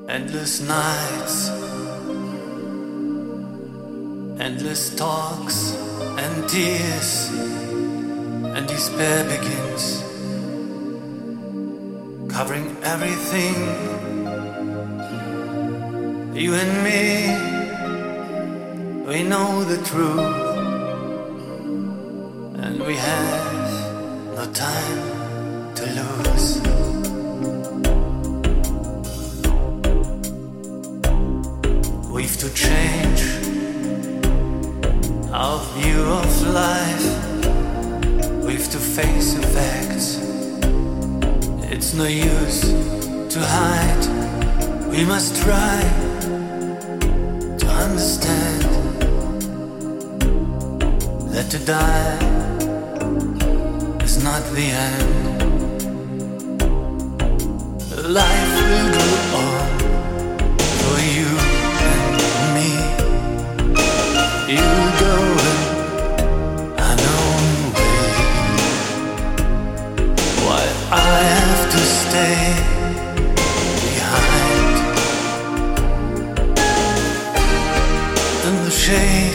Endless nights, endless talks and tears, and despair begins, covering everything. You and me, we know the truth, and we have no time to lose. We've to change our view of life. We've to face the facts. It's no use to hide. We must try to understand that to die is not the end. Life will go on for you and me. You go in unknown way, while I have to stay behind in the shade.